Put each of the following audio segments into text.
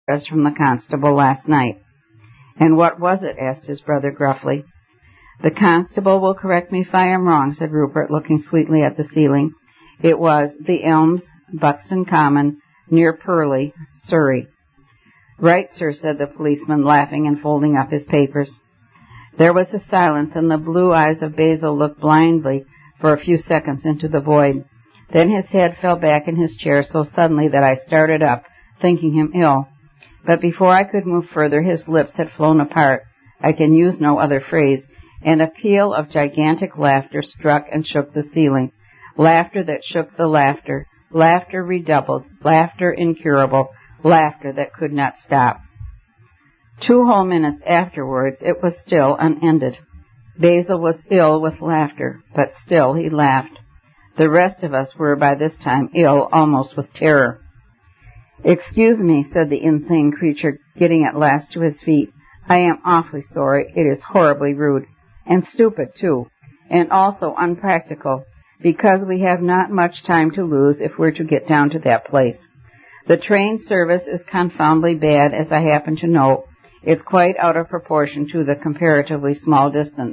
us from the constable last night." "And what was it?" asked his brother gruffly. "The constable will correct me if I am wrong," said Rupert, looking sweetly at the ceiling. "It was The Elms, Buxton Common, near Purley, Surrey." "Right, sir," said the policeman, laughing and folding up his papers. There was a silence, and the blue eyes of Basil looked blindly for a few seconds into the void. Then his head fell back in his chair so suddenly that I started up, thinking him ill. But before I could move further, his lips had flown apart. I can use no other phrase, and a peal of gigantic laughter struck and shook the ceiling. Laughter that shook the laughter, laughter redoubled, laughter incurable, laughter that could not stop. 2 whole minutes afterwards it was still unended. Basil was ill with laughter, but still he laughed. The rest of us were by this time ill almost with terror. "Excuse me," said the insane creature, getting at last to his feet. "I am awfully sorry. It is horribly rude. And stupid, too. And also unpractical, because we have not much time to lose if we're to get down to that place. The train service is confoundedly bad, as I happen to know. It's quite out of proportion to the comparatively small distance."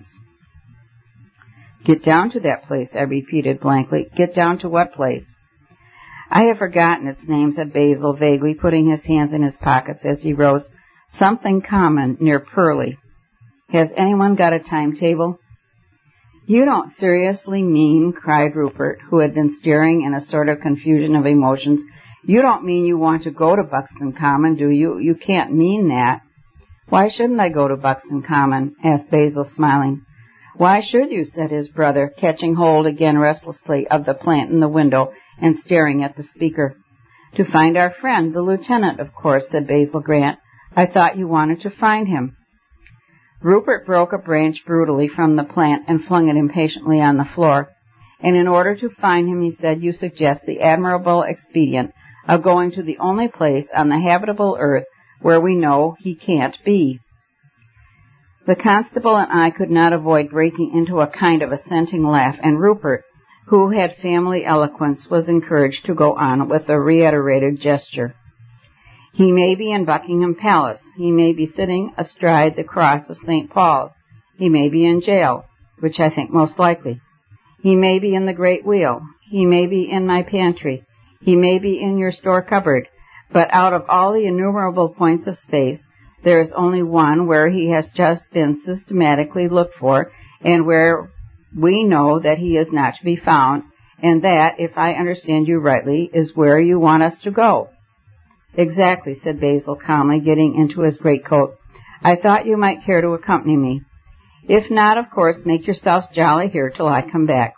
"Get down to that place," I repeated blankly. "Get down to what place?" "I have forgotten its name," said Basil vaguely, putting his hands in his pockets as he rose. "Something Common, near Purley. Has anyone got a timetable?" "You don't seriously mean," cried Rupert, who had been staring in a sort of confusion of emotions, "you don't mean you want to go to Buxton Common, do you? You can't mean that." "Why shouldn't I go to Buxton Common?" asked Basil, smiling. "Why should you?" said his brother, catching hold again restlessly of the plant in the window and staring at the speaker. "To find our friend, the lieutenant, of course," said Basil Grant. "I thought you wanted to find him." Rupert broke a branch brutally from the plant and flung it impatiently on the floor. "And in order to find him," he said, "you suggest the admirable expedient of going to the only place on the habitable earth where we know he can't be." The constable and I could not avoid breaking into a kind of assenting laugh, and Rupert, who had family eloquence, was encouraged to go on with a reiterated gesture. "He may be in Buckingham Palace. He may be sitting astride the cross of St. Paul's. He may be in jail, which I think most likely. He may be in the Great Wheel. He may be in my pantry. He may be in your store cupboard. But out of all the innumerable points of space, there is only one where he has just been systematically looked for, and where we know that he is not to be found, and that, if I understand you rightly, is where you want us to go." "Exactly," said Basil calmly, getting into his greatcoat. "I thought you might care to accompany me. If not, of course, make yourselves jolly here till I come back."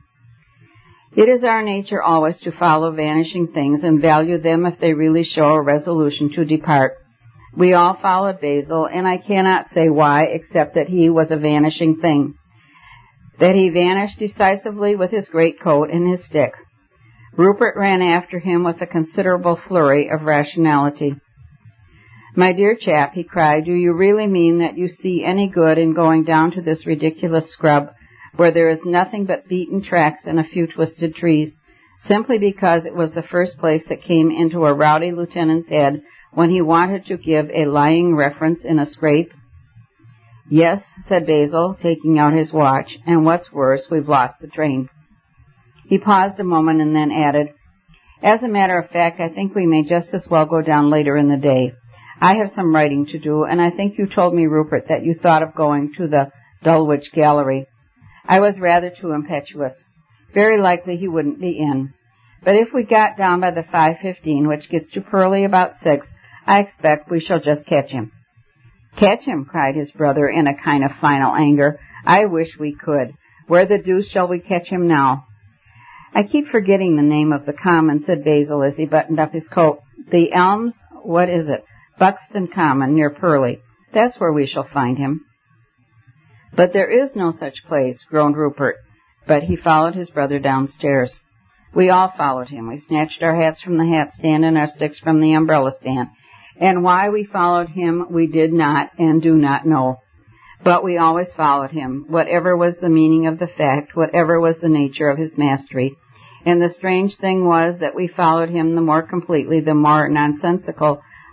It is our nature always to follow vanishing things and value them if they really show a resolution to depart. We all followed Basil, and I cannot say why, except that he was a vanishing thing, that he vanished decisively with his greatcoat and his stick. Rupert ran after him with a considerable flurry of rationality. "My dear chap," he cried, "do you really mean that you see any good in going down to this ridiculous scrub, where there is nothing but beaten tracks and a few twisted trees, simply because it was the first place that came into a rowdy lieutenant's head when he wanted to give a lying reference in a scrape?" "Yes," said Basil, taking out his watch, "and what's worse, we've lost the train." He paused a moment and then added, "As a matter of fact, I think we may just as well go down later in the day. I have some writing to do, and I think you told me, Rupert, that you thought of going to the Dulwich Gallery. I was rather too impetuous. Very likely he wouldn't be in. But if we got down by the 5:15, which gets to Purley about 6, I expect we shall just catch him." "Catch him!" cried his brother in a kind of final anger. "I wish we could. Where the deuce shall we catch him now?" "I keep forgetting the name of the common," said Basil as he buttoned up his coat. "The Elms, what is it? Buxton Common, near Purley. That's where we shall find him." "But there is no such place," groaned Rupert, but he followed his brother downstairs. We all followed him. We snatched our hats from the hat stand and our sticks from the umbrella stand, and why we followed him we did not and do not know. But we always followed him, whatever was the meaning of the fact, whatever was the nature of his mastery. And the strange thing was that we followed him the more completely, the more nonsensical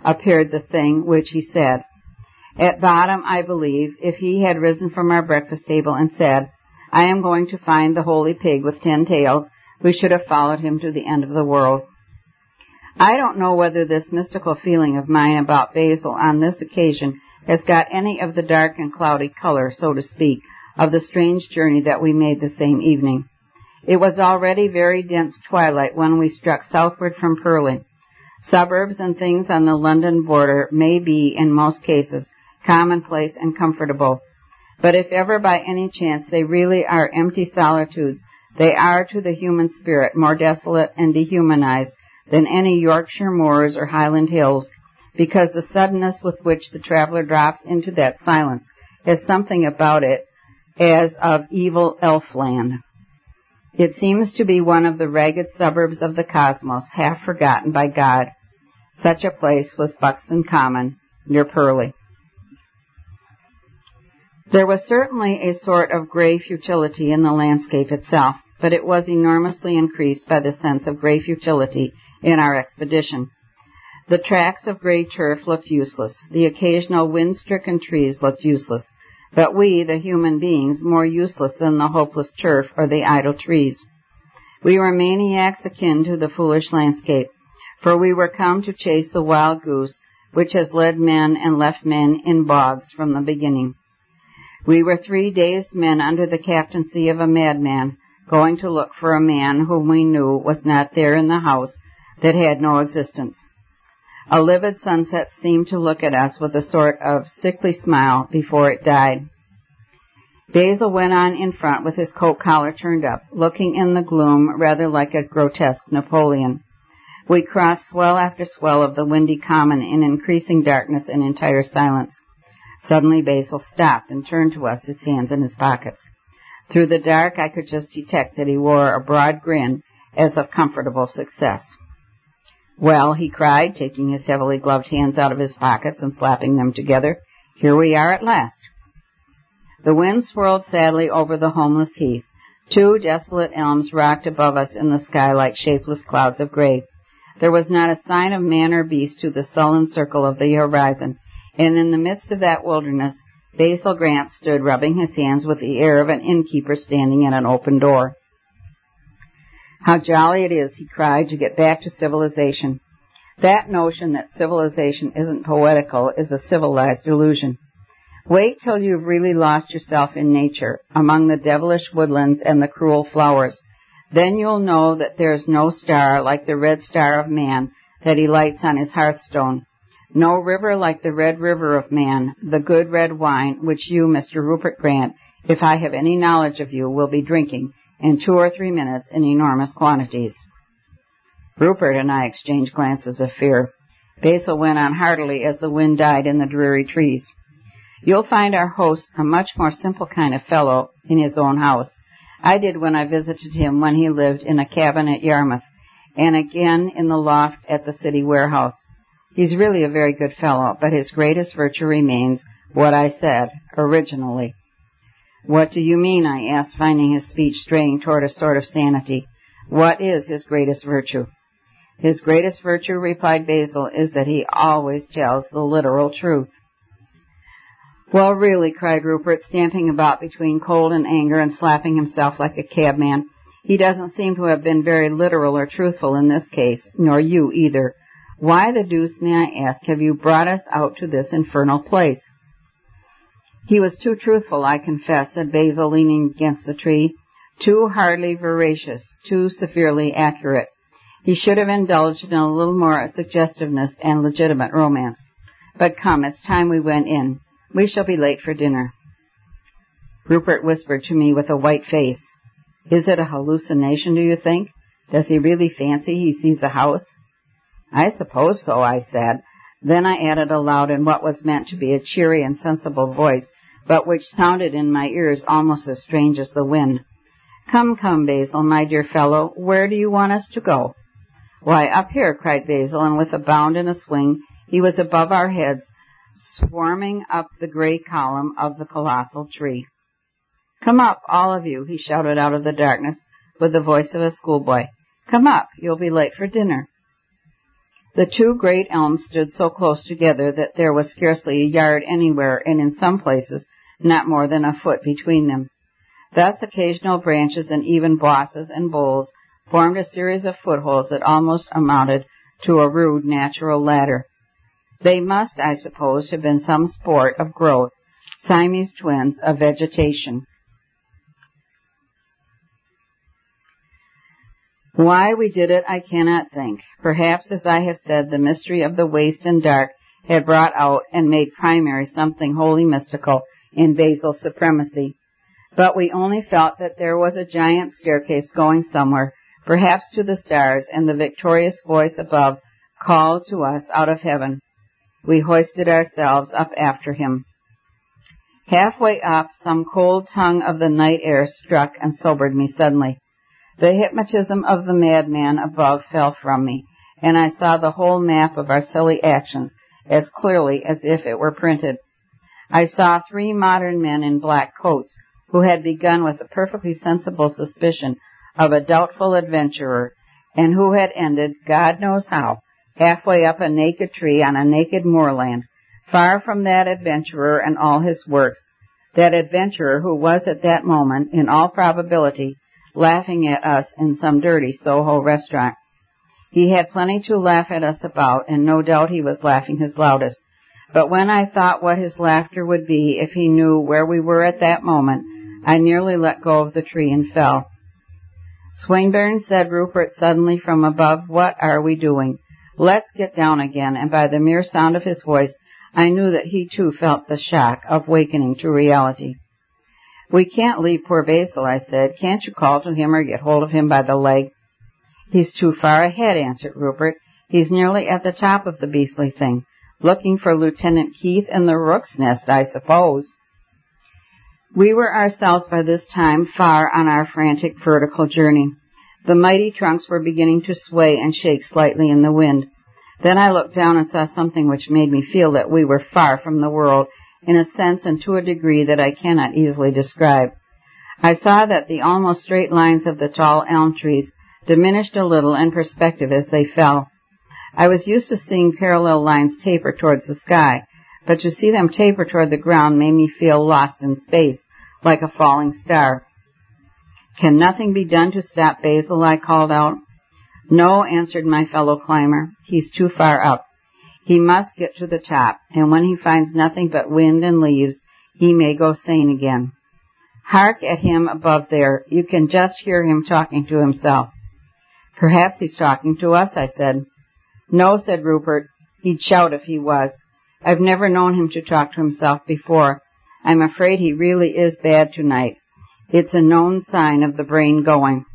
appeared the thing which he said. At bottom, I believe, if he had risen from our breakfast table and said, "I am going to find the holy pig with 10 tails," we should have followed him to the end of the world. I don't know whether this mystical feeling of mine about Basil on this occasion has got any of the dark and cloudy color, so to speak, of the strange journey that we made the same evening. It was already very dense twilight when we struck southward from Purley. Suburbs and things on the London border may be, in most cases, commonplace and comfortable, but if ever by any chance they really are empty solitudes, they are to the human spirit more desolate and dehumanized than any Yorkshire moors or Highland hills, because the suddenness with which the traveler drops into that silence has something about it as of evil elfland. It seems to be one of the ragged suburbs of the cosmos, half forgotten by God. Such a place was Buxton Common, near Purley. There was certainly a sort of grey futility in the landscape itself, but it was enormously increased by the sense of grey futility in our expedition. The tracts of grey turf looked useless. The occasional wind-stricken trees looked useless. But we, the human beings, more useless than the hopeless turf or the idle trees. We were maniacs akin to the foolish landscape, for we were come to chase the wild goose which has led men and left men in bogs from the beginning. We were 3 dazed men under the captaincy of a madman, going to look for a man whom we knew was not there in the house that had no existence. A livid sunset seemed to look at us with a sort of sickly smile before it died. Basil went on in front with his coat collar turned up, looking in the gloom rather like a grotesque Napoleon. We crossed swell after swell of the windy common in increasing darkness and entire silence. Suddenly Basil stopped and turned to us, his hands in his pockets. Through the dark I could just detect that he wore a broad grin as of comfortable success. "Well," he cried, taking his heavily gloved hands out of his pockets and slapping them together, "here we are at last." The wind swirled sadly over the homeless heath. 2 desolate elms rocked above us in the sky like shapeless clouds of gray. There was not a sign of man or beast to the sullen circle of the horizon, and in the midst of that wilderness, Basil Grant stood rubbing his hands with the air of an innkeeper standing at an open door. "How jolly it is," he cried, "to get back to civilization. That notion that civilization isn't poetical is a civilized illusion. Wait till you've really lost yourself in nature, among the devilish woodlands and the cruel flowers. Then you'll know that there's no star like the red star of man that he lights on his hearthstone. No river like the red river of man, the good red wine which you, Mr. Rupert Grant, if I have any knowledge of you, will be drinking in 2 or 3 minutes in enormous quantities." Rupert and I exchanged glances of fear. Basil went on heartily as the wind died in the dreary trees. "You'll find our host a much more simple kind of fellow in his own house. I did when I visited him when he lived in a cabin at Yarmouth, and again in the loft at the city warehouse. He's really a very good fellow, but his greatest virtue remains what I said originally." "What do you mean?" I asked, finding his speech straying toward a sort of sanity. "What is his greatest virtue?" "His greatest virtue," replied Basil, "is that he always tells the literal truth." "Well, really," cried Rupert, stamping about between cold and anger and slapping himself like a cabman, "he doesn't seem to have been very literal or truthful in this case, nor you either. Why the deuce, may I ask, have you brought us out to this infernal place?" "He was too truthful, I confess," said Basil, leaning against the tree. "Too hardly veracious, too severely accurate. He should have indulged in a little more suggestiveness and legitimate romance. But come, it's time we went in. We shall be late for dinner." Rupert whispered to me with a white face, "Is it a hallucination, do you think? Does he really fancy he sees a house?" "I suppose so," I said. Then I added aloud in what was meant to be a cheery and sensible voice, but which sounded in my ears almost as strange as the wind, "Come, come, Basil, my dear fellow, where do you want us to go?" "Why, up here," cried Basil, and with a bound and a swing he was above our heads, swarming up the gray column of the colossal tree. "Come up, all of you," he shouted out of the darkness with the voice of a schoolboy. "Come up, you'll be late for dinner." The two great elms stood so close together that there was scarcely a yard anywhere, and in some places not more than a foot between them. Thus occasional branches and even bosses and boles formed a series of footholds that almost amounted to a rude natural ladder. They must, I suppose, have been some sport of growth, Siamese twins of vegetation. Why we did it I cannot think. Perhaps, as I have said, the mystery of the waste and dark had brought out and made primary something wholly mystical in Basil's supremacy. But we only felt that there was a giant staircase going somewhere, perhaps to the stars, and the victorious voice above called to us out of heaven. We hoisted ourselves up after him. Halfway up, some cold tongue of the night air struck and sobered me suddenly. The hypnotism of the madman above fell from me, and I saw the whole map of our silly actions as clearly as if it were printed. I saw 3 modern men in black coats, who had begun with a perfectly sensible suspicion of a doubtful adventurer, and who had ended, God knows how, halfway up a naked tree on a naked moorland, far from that adventurer and all his works, that adventurer who was at that moment, in all probability, laughing at us in some dirty Soho restaurant. He had plenty to laugh at us about, and no doubt he was laughing his loudest. But when I thought what his laughter would be if he knew where we were at that moment, I nearly let go of the tree and fell. Swinburne, said Rupert suddenly from above, what are we doing? Let's get down again, and by the mere sound of his voice, I knew that he too felt the shock of wakening to reality. We can't leave poor Basil, I said. Can't you call to him or get hold of him by the leg? He's too far ahead, answered Rupert. He's nearly at the top of the beastly thing. Looking for Lieutenant Keith in the rook's nest, I suppose. We were ourselves by this time far on our frantic vertical journey. The mighty trunks were beginning to sway and shake slightly in the wind. Then I looked down and saw something which made me feel that we were far from the world, in a sense and to a degree that I cannot easily describe. I saw that the almost straight lines of the tall elm trees diminished a little in perspective as they fell. I was used to seeing parallel lines taper towards the sky, but to see them taper toward the ground made me feel lost in space, like a falling star. Can nothing be done to stop Basil? I called out. No, answered my fellow climber. He's too far up. He must get to the top, and when he finds nothing but wind and leaves, he may go sane again. Hark at him above there. You can just hear him talking to himself. Perhaps he's talking to us, I said. No, said Rupert. He'd shout if he was. I've never known him to talk to himself before. I'm afraid he really is bad tonight. It's a known sign of the brain going.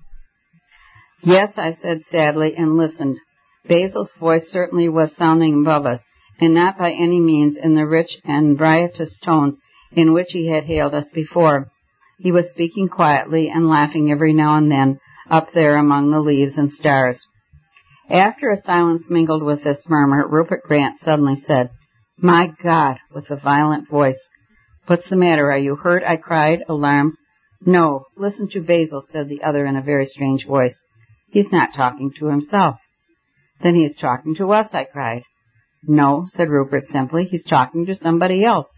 Yes, I said sadly, and listened. Basil's voice certainly was sounding above us, and not by any means in the rich and riotous tones in which he had hailed us before. He was speaking quietly and laughing every now and then up there among the leaves and stars. After a silence mingled with this murmur, Rupert Grant suddenly said, My God, with a violent voice. What's the matter? Are you hurt? I cried, alarmed. No, listen to Basil, said the other in a very strange voice. He's not talking to himself. Then he is talking to us, I cried. No, said Rupert simply, he's talking to somebody else.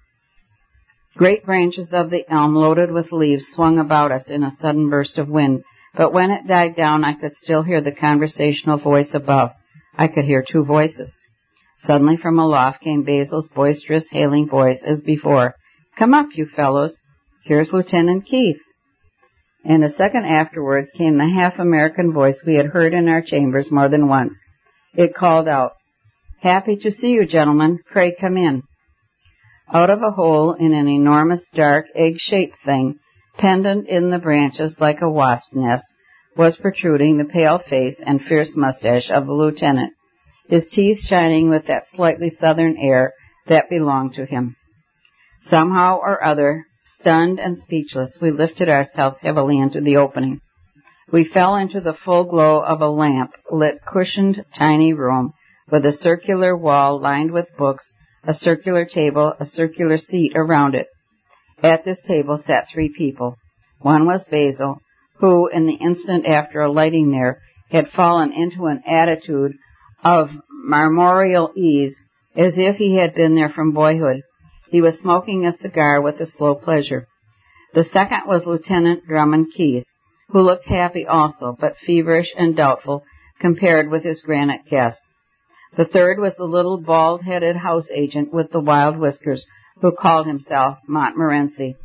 Great branches of the elm loaded with leaves swung about us in a sudden burst of wind, but when it died down I could still hear the conversational voice above. I could hear 2 voices. Suddenly from aloft came Basil's boisterous, hailing voice as before. Come up, you fellows. Here's Lieutenant Keith. And a second afterwards came the half-American voice we had heard in our chambers more than once. It called out, Happy to see you, gentlemen. Pray come in. Out of a hole in an enormous, dark, egg-shaped thing, pendant in the branches like a wasp nest, was protruding the pale face and fierce mustache of the lieutenant, his teeth shining with that slightly southern air that belonged to him. Somehow or other, stunned and speechless, we lifted ourselves heavily into the opening. We fell into the full glow of a lamp-lit, cushioned, tiny room, with a circular wall lined with books, a circular table, a circular seat around it. At this table sat 3 people. One was Basil, who, in the instant after alighting there, had fallen into an attitude of marmoreal ease, as if he had been there from boyhood. He was smoking a cigar with a slow pleasure. The second was Lieutenant Drummond Keith, who looked happy also, but feverish and doubtful compared with his granite guest. The third was the little bald-headed house agent with the wild whiskers, who called himself Montmorency.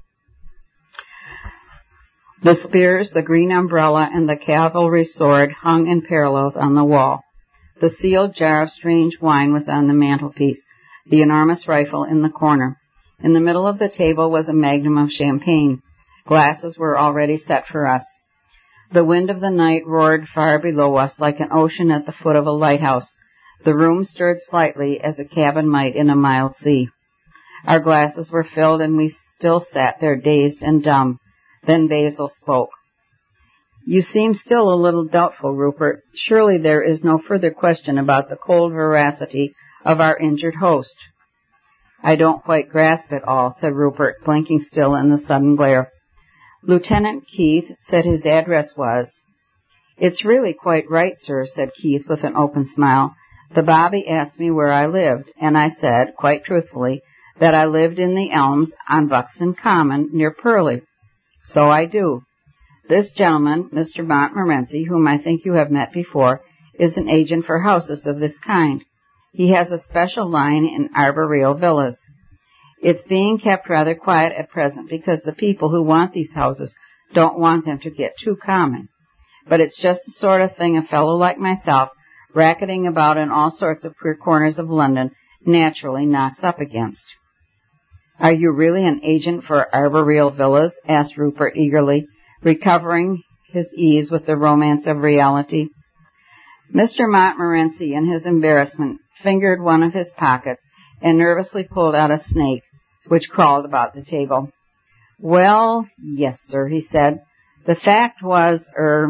The spears, the green umbrella, and the cavalry sword hung in parallels on the wall. The sealed jar of strange wine was on the mantelpiece, the enormous rifle in the corner. In the middle of the table was a magnum of champagne. Glasses were already set for us. The wind of the night roared far below us like an ocean at the foot of a lighthouse. The room stirred slightly as a cabin might in a mild sea. Our glasses were filled, and we still sat there dazed and dumb. Then Basil spoke. "You seem still a little doubtful, Rupert. Surely there is no further question about the cold veracity of our injured host." "I don't quite grasp it all," said Rupert, blinking still in the sudden glare. Lieutenant Keith said his address was— "It's really quite right, sir," said Keith with an open smile. "The bobby asked me where I lived, and I said, quite truthfully, that I lived in the Elms on Buxton Common near Purley. So I do. This gentleman, Mr. Montmorency, whom I think you have met before, is an agent for houses of this kind. He has a special line in arboreal villas. It's being kept rather quiet at present because the people who want these houses don't want them to get too common. But it's just the sort of thing a fellow like myself, racketing about in all sorts of queer corners of London, naturally knocks up against." "Are you really an agent for arboreal villas?" asked Rupert eagerly, recovering his ease with the romance of reality. Mr. Montmorency, in his embarrassment, fingered one of his pockets and nervously pulled out a snake, which crawled about the table. "Well, yes, sir," he said. "The fact was,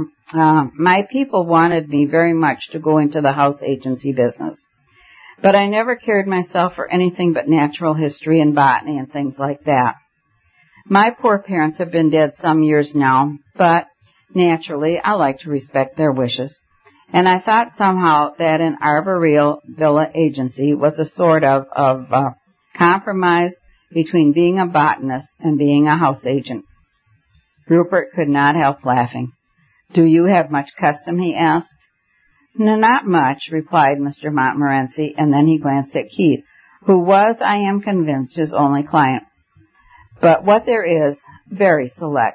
my people wanted me very much to go into the house agency business. But I never cared myself for anything but natural history and botany and things like that. My poor parents have been dead some years now, but, naturally, I like to respect their wishes. And I thought somehow that an arboreal villa agency was a sort of compromise between being a botanist and being a house agent." Rupert could not help laughing. "Do you have much custom?" he asked. "No, not much," replied Mr. Montmorency, and then he glanced at Keith, who was, I am convinced, his only client. "But what there is, very select."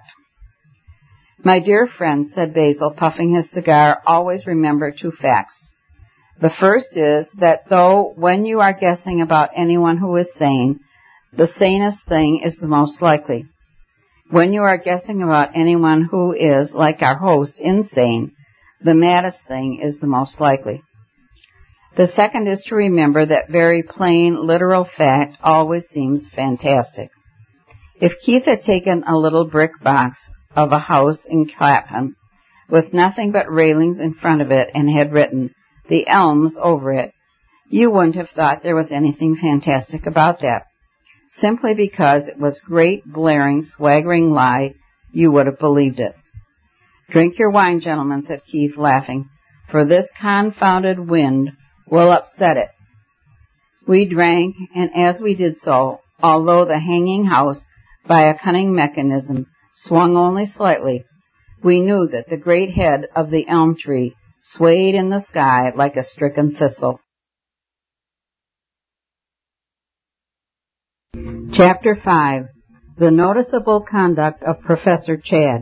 "My dear friend," said Basil, puffing his cigar, "always remember two facts. The first is that though when you are guessing about anyone who is sane, the sanest thing is the most likely. When you are guessing about anyone who is, like our host, insane, the maddest thing is the most likely. The second is to remember that very plain, literal fact always seems fantastic. If Keith had taken a little brick box of a house in Clapham, with nothing but railings in front of it, and had written, 'The Elms' over it, you wouldn't have thought there was anything fantastic about that. Simply because it was great, blaring, swaggering lie, you would have believed it. "Drink your wine, gentlemen," said Keith, laughing, "for this confounded wind will upset it." We drank, and as we did so, although the hanging house, by a cunning mechanism, swung only slightly, we knew that the great head of the elm tree swayed in the sky like a stricken thistle. Chapter 5. The Noticeable Conduct of Professor Chadd.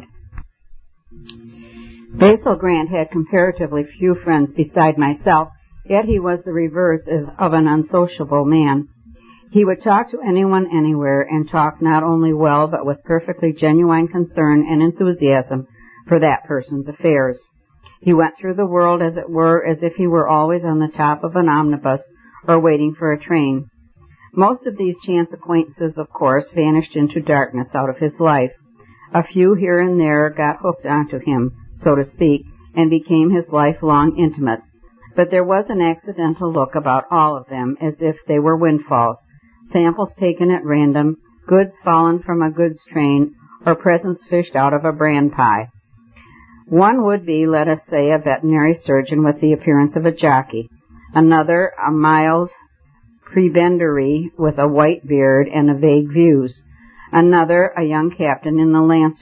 Basil Grant had comparatively few friends beside myself, yet he was the reverse of an unsociable man. He would talk to anyone anywhere, and talk not only well but with perfectly genuine concern and enthusiasm for that person's affairs. He went through the world, as it were, as if he were always on the top of an omnibus or waiting for a train. Most of these chance acquaintances, of course, vanished into darkness out of his life. A few here and there got hooked onto him, so to speak, and became his lifelong intimates. But there was an accidental look about all of them, as if they were windfalls, samples taken at random, goods fallen from a goods train, or presents fished out of a bran pie. One would be, let us say, a veterinary surgeon with the appearance of a jockey. Another, a mild prebendary with a white beard and vague views. Another, a young captain in the Lancers.